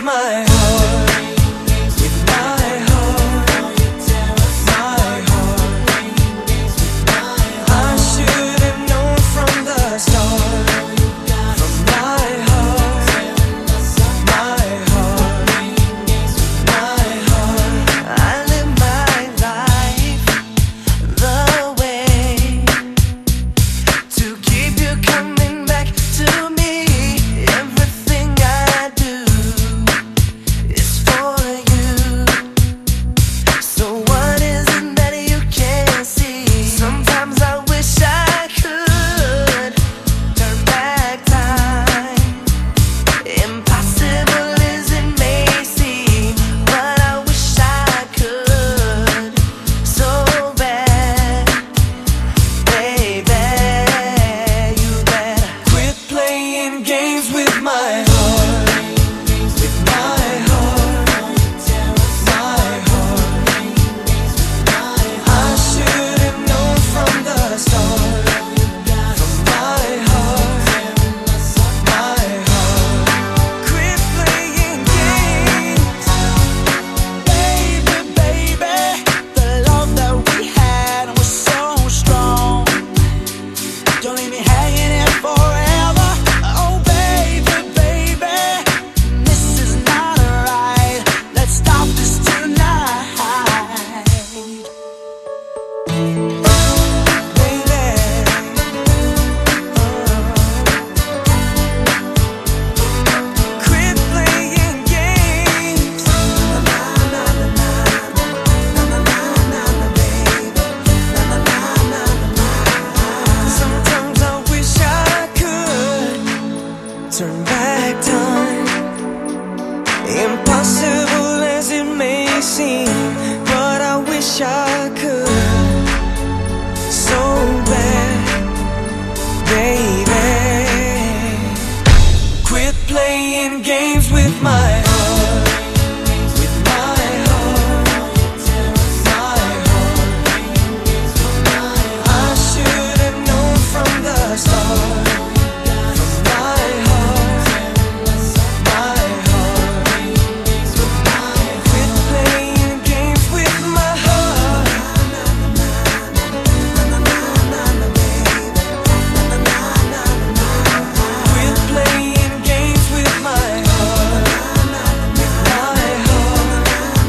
my heart, with my heart, my heart. I should have known from the start, from my heart, my heart, my heart. I live my life the way to keep you coming back to me. Everything I do is for you. So what is it that you can't see? Sometimes I wish I could turn back time. Impossible as it may seem, but I wish I could so bad. Baby, you better quit playing games with my heart, with my heart, my heart. I should have known from the start, from my heart, my heart. Quit playing games, baby, baby. The love that we had was so strong. Don't leave me hanging here forever. Oh, baby, baby, this is not right. Let's stop this tonight. Baby, quit playing games. Na na na na na, na na na na na, baby. Na na na na na na. Sometimes I wish I could turn back time. Impossible as it may seem, but I wish I could so bad, baby. Quit playing games with my heart, with my heart, my heart. I should have known from the start, from my heart, my heart. Quit playing games with my heart. Quit playing games with my heart, with my heart,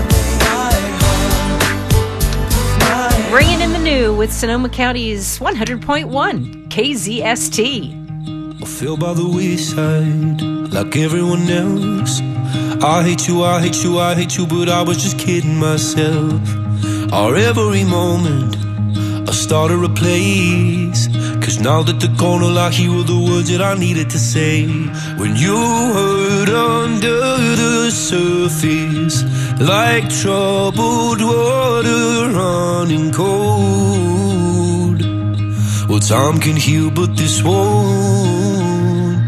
my heart. Bringing in the new with Sonoma County's 100.1 KZST. I feel by the wayside like everyone else. I hate you, I hate you, I hate you, but I was just kidding myself. Our every moment I started a place, cause now that they're gone, all I hear were the words that I needed to say. When you hurt under the surface, like troubled water running cold. Well, time can heal, but this won't.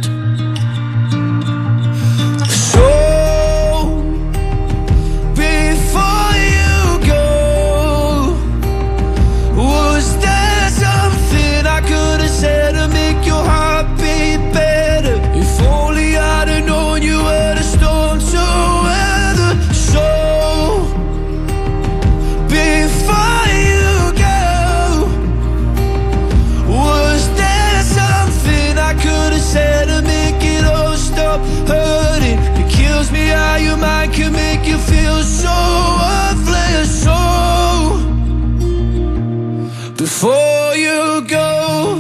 So, before you go, was there something I could have said to make your heart beat better? If only I'd have known you were the storm to weather. So, before you go, was there something I could have said to make it all stop hurting? It kills me how your mind can make you feel so worthless. So, before you go,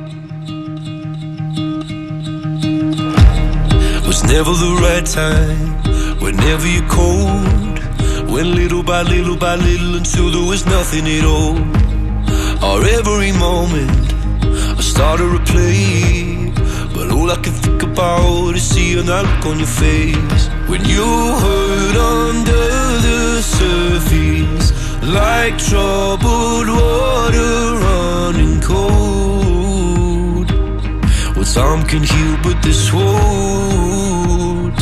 was never the right time, whenever you're cold. Went little by little by little until there was nothing at all. Our every moment I started to play, but all I can think about is seeing that look on your face. When you hurt under the surface, like troubled water running cold. Well, time can heal, but this won't.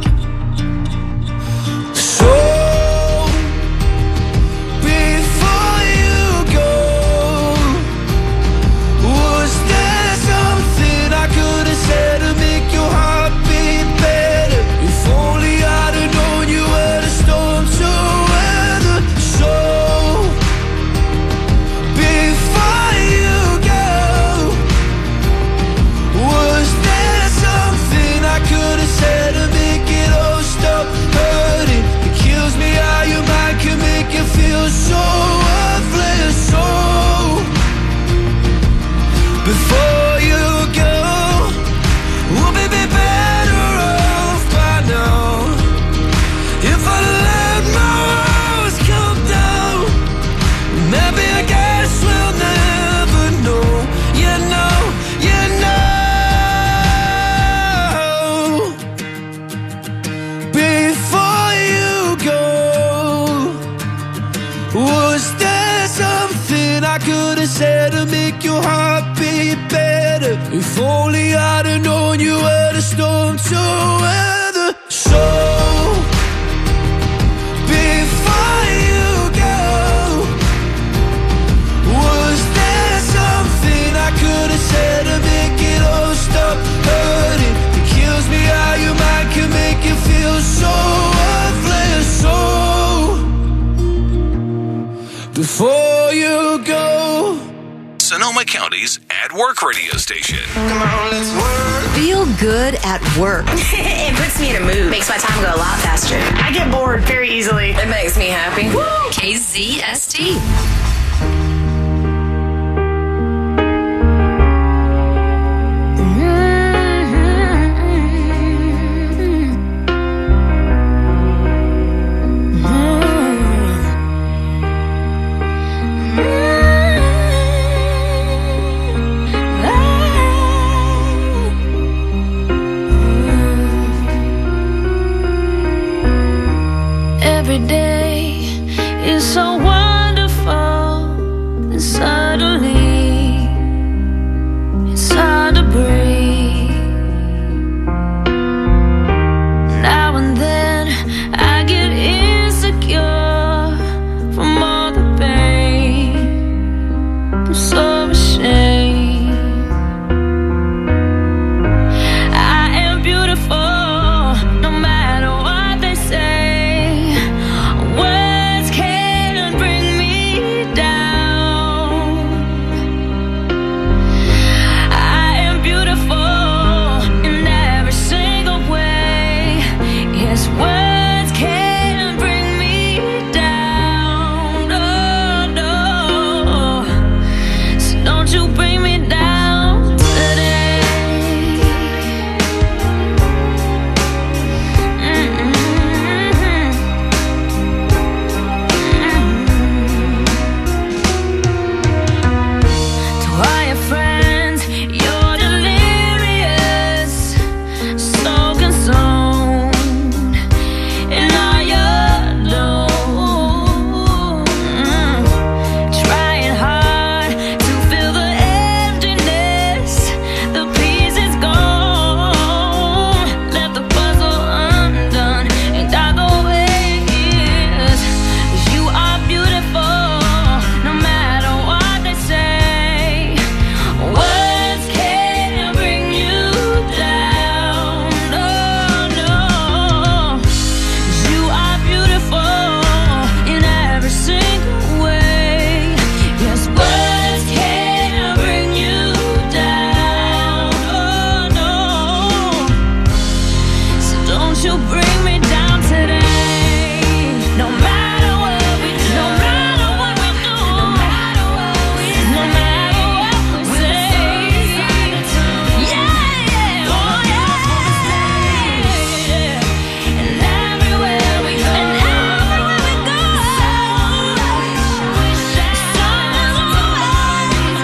So, before you go, was there something I could have said to make your heart beat better? If only Was there something I could have said to make your heart beat better? If only I'd have known you were the storm to weather. So before you go, was there something I could have said to make it all stop hurting? It kills me how your mind can make you feel so worthless. So before you go, Sonoma County's At Work radio station. Come on, let's work. Feel good at work. It puts me in a mood. Makes my time go a lot faster. I get bored very easily. It makes me happy. KZST. Every day is so wonderful, and suddenly it's hard to breathe. Now and then I get insecure from all the pain. I'm so ashamed. I am beautiful, no matter what they say. Words can't bring me down. I am beautiful in every single way. Yes, words can't bring me down. Oh, no. So don't you bring me down today. To all your friends, you're delirious, so consumed in all your doom. Trying hard to fill the emptiness, the pieces gone. Left the puzzle undone and dug away years. You are beautiful, no matter what they say. Words can't bring you down. No, no. You are beautiful in every single way. Yes, words can't bring you down. Oh, no. So don't you bring me down today. No matter what we do, no matter what we do, no matter what we say, no matter what we say. Yeah, yeah, oh yeah. And everywhere we go, sun's always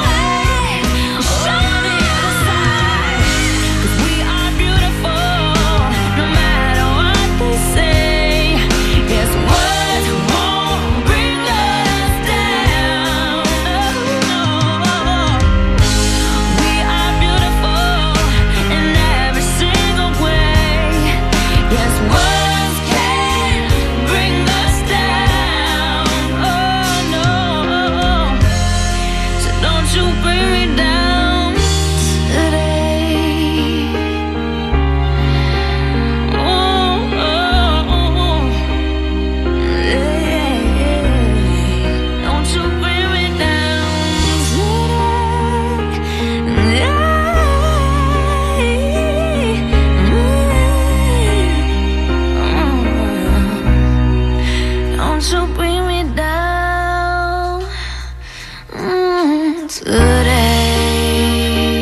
on the other side. 'Cause we are beautiful, no matter what they say. Yes, words won't bring us down. No, we are beautiful in every single way. Yes, words can't bring us down. Oh no, so don't you bring me down today. Oh, yeah. Don't you bring me down today. Don't you bring me down today.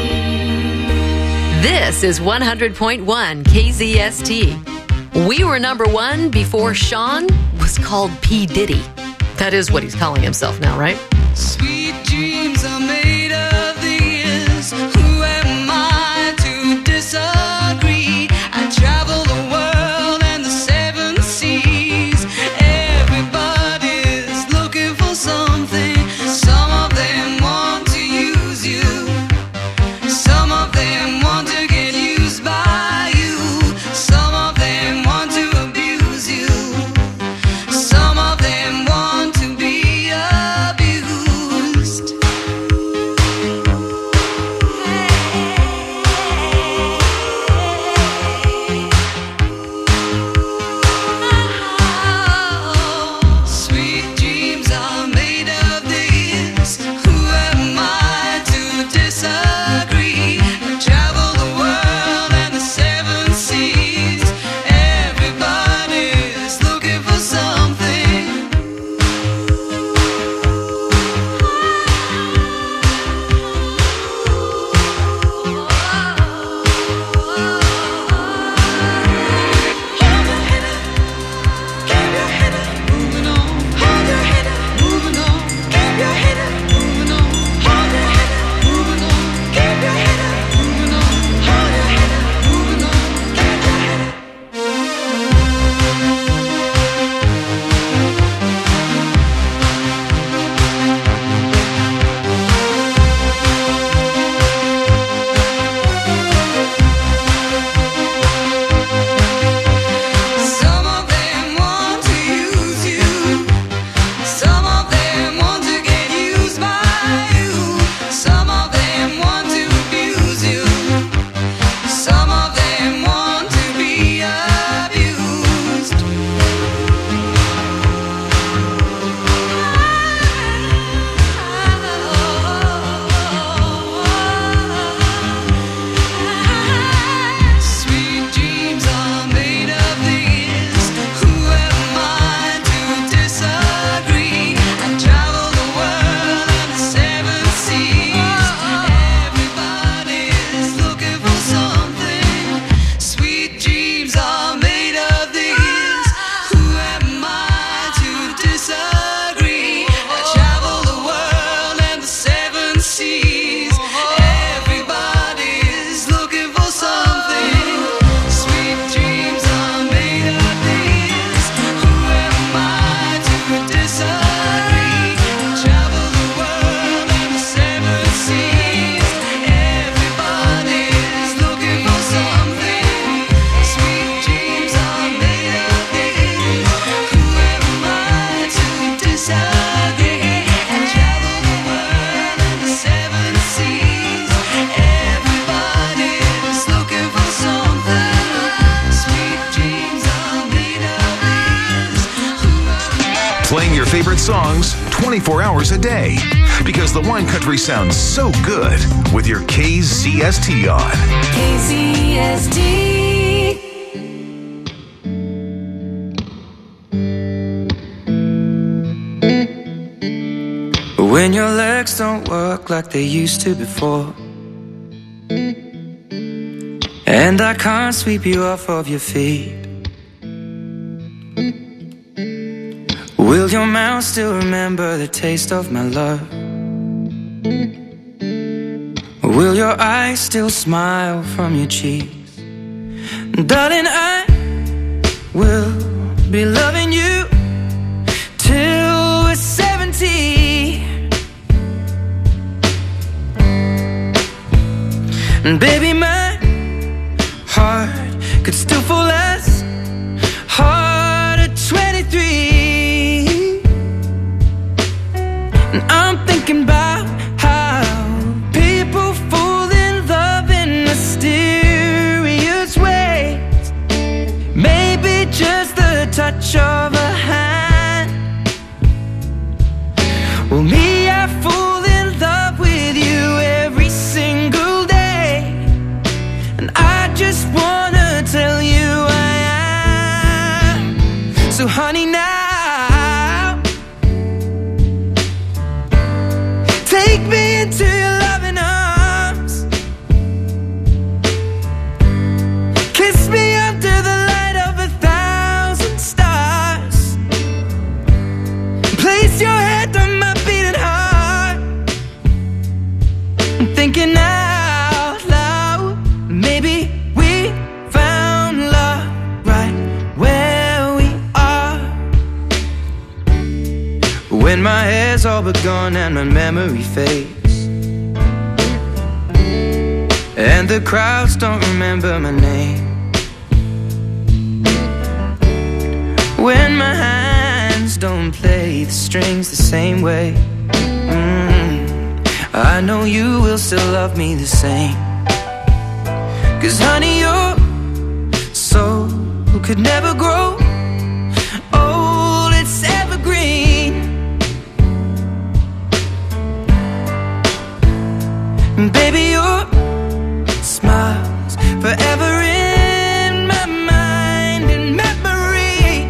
This is 100.1 KZST. We were number one before Sean was called P. Diddy. That is what he's calling himself now, right? Sweet dreams are made of these. Who am I to disagree? I travel the world and the seven seas. Everybody's Playing your favorite songs 24 hours a day. Because the wine country sounds so good with your KZST on. KZST. When your legs don't work like they used to before, and I can't sweep you off of your feet, will your mouth still remember the taste of my love? Will your eyes still smile from your cheeks? Darling, I will be loving you till we're 70. And baby, my heart could still fall as hard at 23. And I'm thinking about how people fall in love in mysterious ways. Maybe just the touch of a hand. Well, me, I fall in love with you every single day. And I just wanna tell you I am. So honey, now take me into your loving arms. Kiss me under the light of 1,000 stars. Place your head on my beating heart. I'm thinking out loud, maybe we found love right where we are. When my hair's all but gone and my memory fades, and the crowds don't remember my name, when my hands don't play the strings the same way, I know you will still love me the same. 'Cause honey, your soul could never grow old, it's evergreen. And baby, your smile's forever in my mind and memory.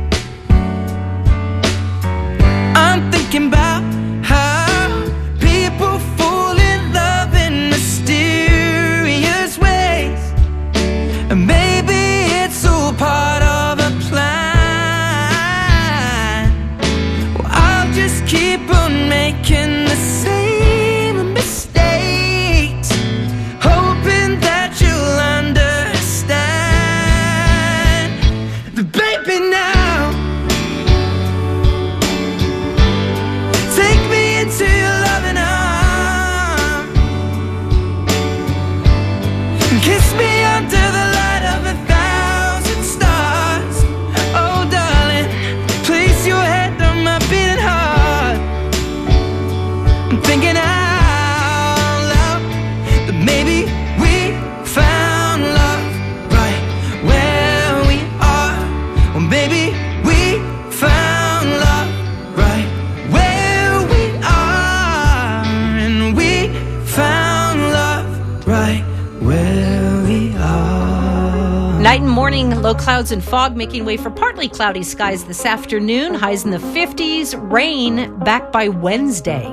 I'm thinking about how people fall in love in mysterious ways. And maybe it's all part of a plan. Well, I'll just keep on making the same mistakes, hoping that you'll understand. But baby, now take me into your loving arms. Kiss me under the light of 1,000 stars. Oh darling, place your head on my beating heart. I'm thinking out loud that maybe we found love right where we are. Or maybe we found love right where we are. And we found love right where we are. Night and morning, low clouds and fog making way for partly cloudy skies this afternoon. Highs in the 50s. Rain back by Wednesday.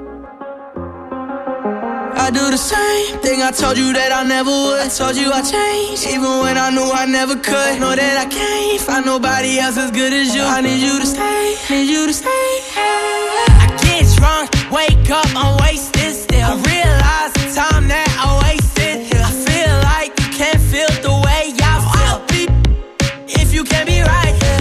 I do the same thing I told you that I never would. I told you I changed, even when I knew I never could. Know that I can't find nobody else as good as you. I need you to stay, need you to stay. I get drunk, wake up, I'm wasted still. I realize the time that I wasted here. I feel like you can't feel the way I feel. I'll be if you can't be right here.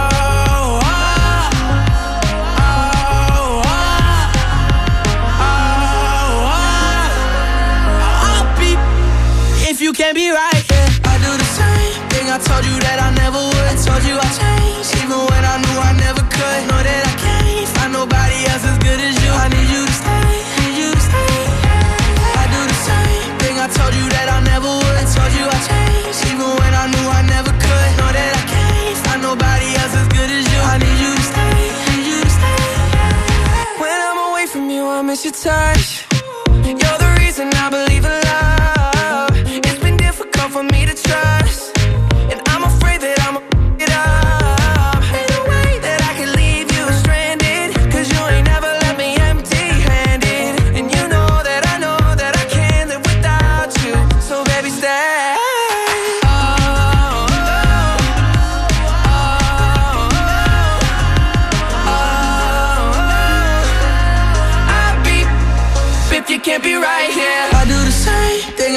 You can't be right, yeah. I do the same thing I told you that I never would. I told you I changed, even when I knew I never could. Know that I can't find nobody else as good as you. I need you to stay, need you to stay. I do the same thing I told you that I never would. I told you I changed, even when I knew I never could. Know that I can't find nobody else as good as you. I need you to stay, need you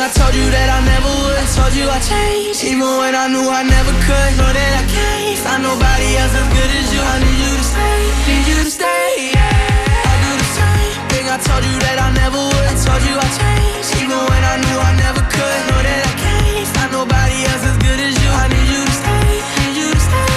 I told you that I never would. I told you I changed, even when I knew I never could. Know that I can't find nobody else as good as you. I need you to stay, need you to stay. I do the same thing. I told you that I never would. I told you I changed, even when I knew I never could. Know that I can't find nobody else as good as you. I need you to stay, need you to stay.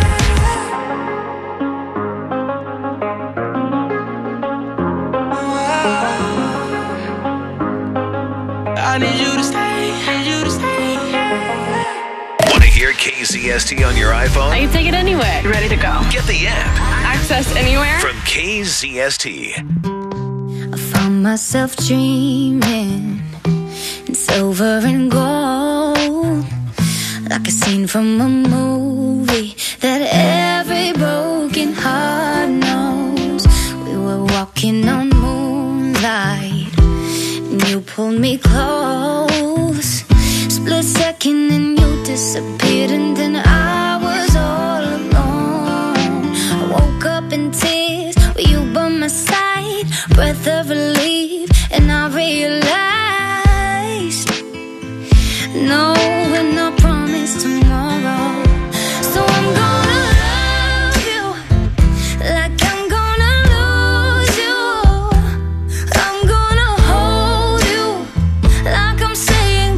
I need you to stay, need you to stay. Want to hear KZST on your iPhone? I can take it anywhere. You ready to go? Get the app Access anywhere. from KZST. I found myself dreaming in silver and gold, like a scene from a movie that every broken heart knows. We were walking on moonlight, and you pulled me close. Split second and you disappeared, and then I was all alone. I woke up in tears with you by my side, breath of relief, and I realized no, we're not promised tomorrow. So I'm gonna love you like I'm gonna lose you. I'm gonna hold you like I'm saying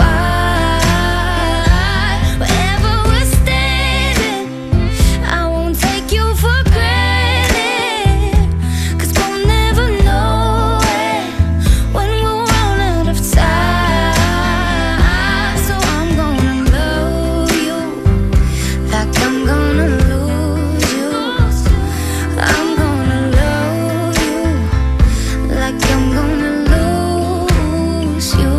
goodbye. Wherever we're standing, I won't take you for granted, 'cause we'll never know it when we'll run out of time. So I'm gonna love you like I'm gonna lose you. I'm gonna love you like I'm gonna lose you.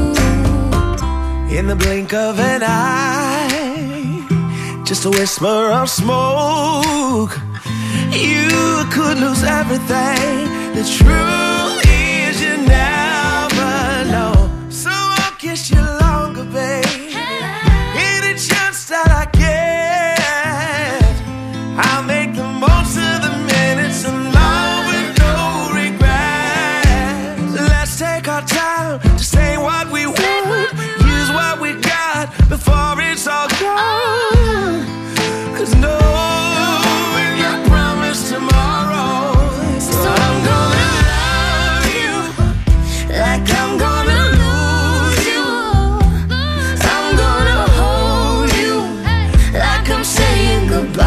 In the blink of an eye, just a whisper of smoke, you could lose everything. The truth is you never know. So I'll kiss you longer, babe. Any chance that I get, I'll make the most of the minutes alone with no regrets. Let's take our time to say what we want, use what we got before it's all gone. 'Cause no, we're not promised tomorrow. So I'm gonna love you like I'm gonna lose you. I'm gonna hold you like I'm saying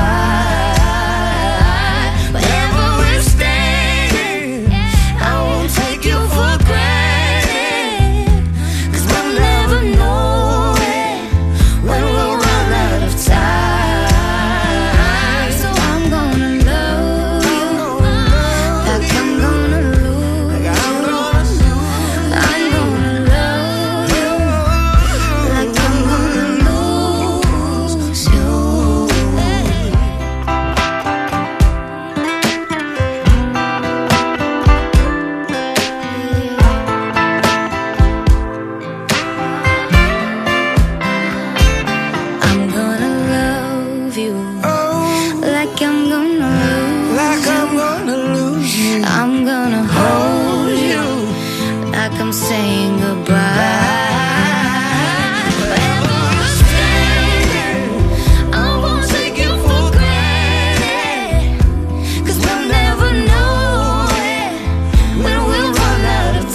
goodbye. Wherever we're standing, I won't take you for granted, 'cause we'll never know it when we'll run out of time. So I'm gonna love you like I'm gonna lose you. I'm gonna love you like I'm gonna lose you. I'm gonna love you like I'm gonna lose you. I'm gonna hold you like I'm saying goodbye. Wherever we're standing, I won't take you for granted, 'cause we'll never know it when we'll run out of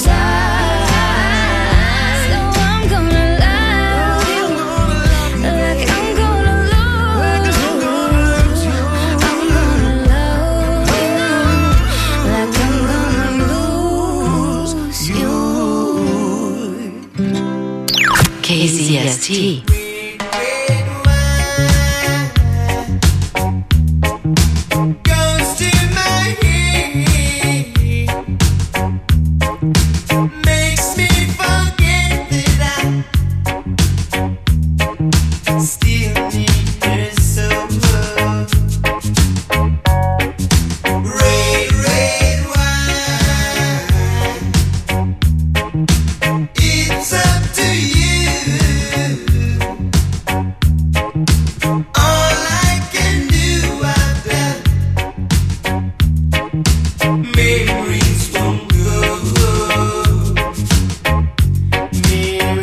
time. So I'm gonna love you like I'm gonna lose you. I'm gonna love you like I'm gonna lose you. KZST. Goes to my head, makes me forget that I still need her so much. Red, red wine, it's up to you. All I can do, I've got memories won't go. Memories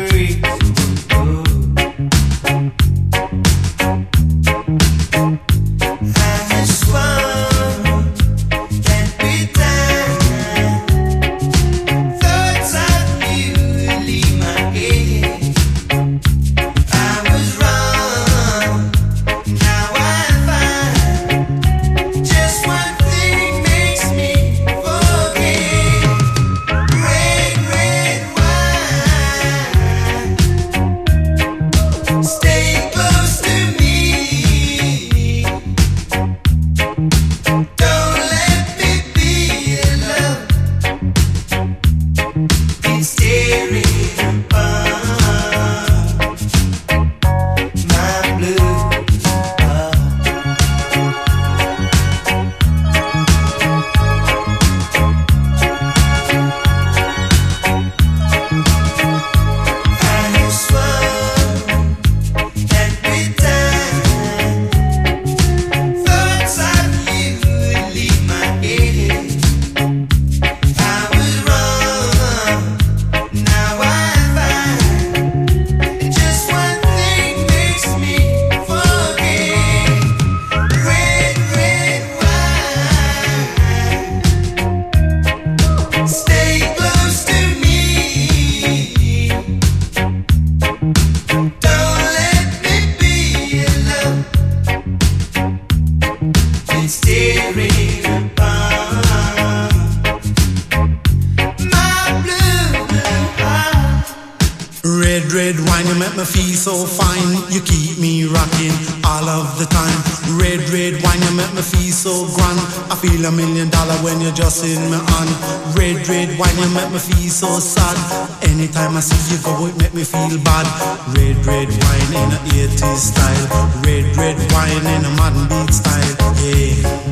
me feel so fine. You keep me rocking all of the time. Red, red wine, you make me feel so grand. I feel $1 million when you're just in my hand. Red, red wine, you make me feel so sad. Anytime I see you go, it make me feel bad. Red, red wine in a 80s style. Red, red wine in a modern beat style. Yeah.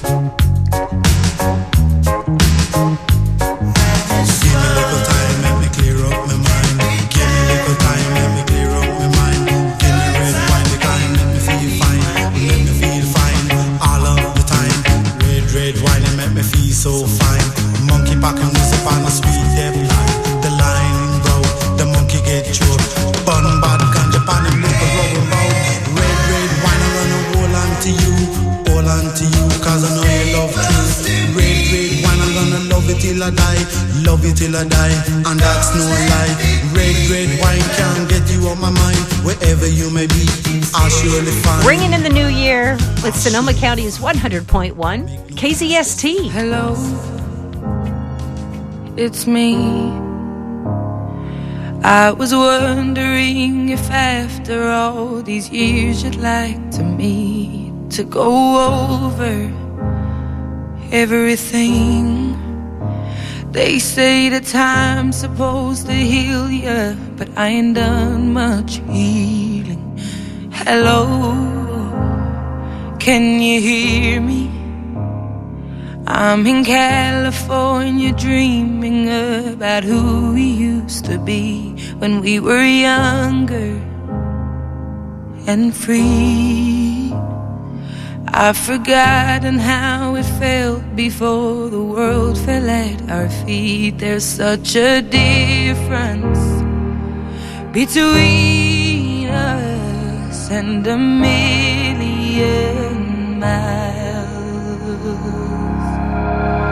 So fine, monkey back and music on a sweet dep line. The line broke, the monkey get choked. Bun bad ganja pan and make a rubber bout. Red, red wine, I'm gonna hold on to you, cause I know you love truth. Red, red wine, I'm gonna love it till I die, and that's no lie. Red, red wine can't get you off my mind. Wherever you may be, I'll surely find. Ringing in the new year with Sonoma County's 100.1 KZST. Hello, it's me. I was wondering if after all these years you'd like to meet to go over everything. They say the time's supposed to heal ya, but I ain't done much healing. Hello, can you hear me? I'm in California dreaming about who we used to be when we were younger and free. I've forgotten how it felt before the world fell at our feet. There's such a difference between us and a million miles.